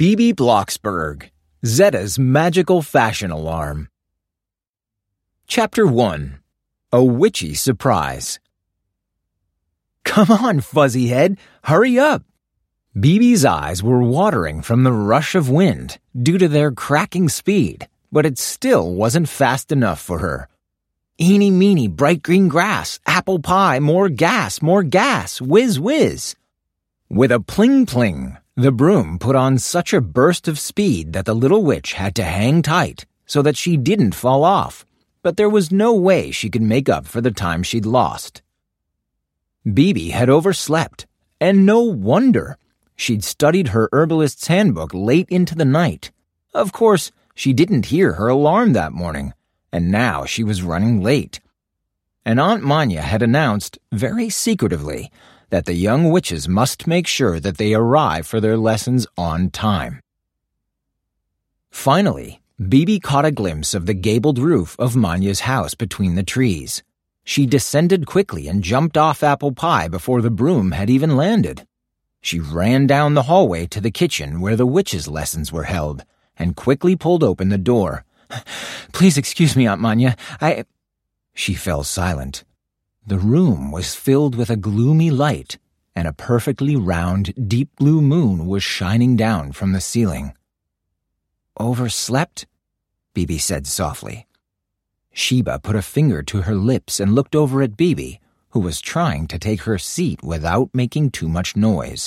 Bibi Blocksberg, Zetta's Magical Fashion Alarm. Chapter 1. A Witchy Surprise. Come on, Fuzzyhead, hurry up! Bibi's eyes were watering from the rush of wind due to their cracking speed, but it still wasn't fast enough for her. Eeny meeny, bright green grass, apple pie, more gas, whiz whiz. With a pling pling, the broom put on such a burst of speed that the little witch had to hang tight so that she didn't fall off, but there was no way she could make up for the time she'd lost. Bibi had overslept, and no wonder. She'd studied her herbalist's handbook late into the night. Of course, she didn't hear her alarm that morning, and now she was running late. And Aunt Manya had announced, very secretively, that the young witches must make sure that they arrive for their lessons on time. Finally, Bibi caught a glimpse of the gabled roof of Manya's house between the trees. She descended quickly and jumped off apple pie before the broom had even landed. She ran down the hallway to the kitchen where the witches' lessons were held and quickly pulled open the door. "Please excuse me, Aunt Manya, She fell silent. The room was filled with a gloomy light, and a perfectly round, deep blue moon was shining down from the ceiling. "Overslept?" Bibi said softly. Sheba put a finger to her lips and looked over at Bibi, who was trying to take her seat without making too much noise.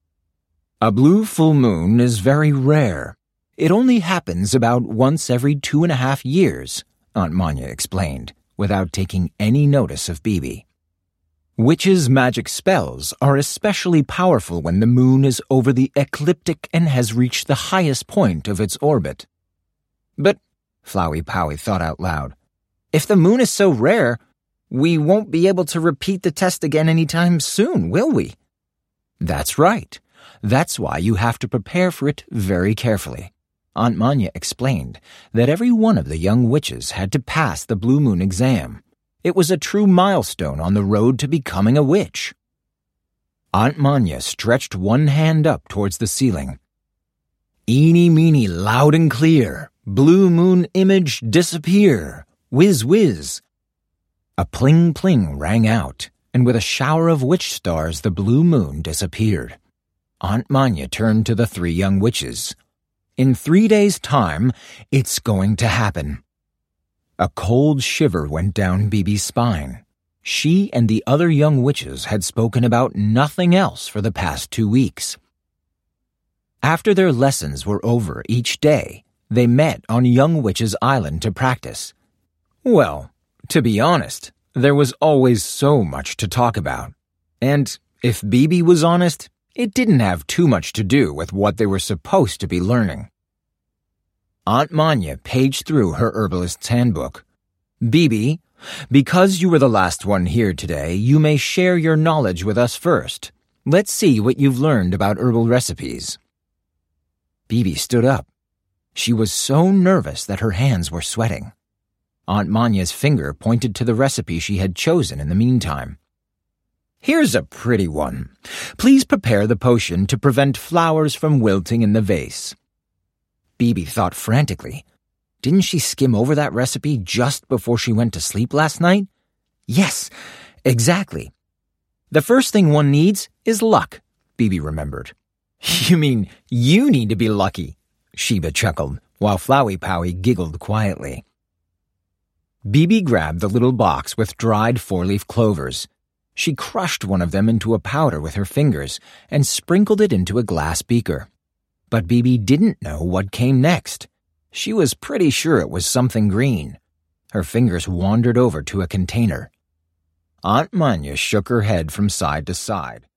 "A blue full moon is very rare. It only happens about once every 2.5 years, Aunt Manya explained, without taking any notice of Bibi. "Witches' magic spells are especially powerful when the moon is over the ecliptic and has reached the highest point of its orbit." "But," Flowey Powie thought out loud, "if the moon is so rare, we won't be able to repeat the test again anytime soon, will we?" "That's right. That's why you have to prepare for it very carefully." Aunt Manya explained that every one of the young witches had to pass the Blue Moon exam. It was a true milestone on the road to becoming a witch. Aunt Manya stretched one hand up towards the ceiling. "Eeny meeny, loud and clear, blue moon image disappear, whiz whiz." A pling pling rang out, and with a shower of witch stars the blue moon disappeared. Aunt Manya turned to the 3 young witches. "In 3 days' time, it's going to happen." A cold shiver went down Bibi's spine. She and the other young witches had spoken about nothing else for the past 2 weeks. After their lessons were over each day, they met on Young Witches Island to practice. Well, to be honest, there was always so much to talk about. And if Bibi was honest, it didn't have too much to do with what they were supposed to be learning. Aunt Manya paged through her herbalist's handbook. "Bibi, because you were the last one here today, you may share your knowledge with us first. Let's see what you've learned about herbal recipes." Bibi stood up. She was so nervous that her hands were sweating. Aunt Manya's finger pointed to the recipe she had chosen in the meantime. "Here's a pretty one. Please prepare the potion to prevent flowers from wilting in the vase." Bibi thought frantically. Didn't she skim over that recipe just before she went to sleep last night? Yes, exactly. "The first thing one needs is luck," Bibi remembered. "You mean you need to be lucky," Sheba chuckled, while Flowey Powie giggled quietly. Bibi grabbed the little box with dried 4-leaf clovers. She crushed one of them into a powder with her fingers and sprinkled it into a glass beaker. But Bibi didn't know what came next. She was pretty sure it was something green. Her fingers wandered over to a container. Aunt Manya shook her head from side to side.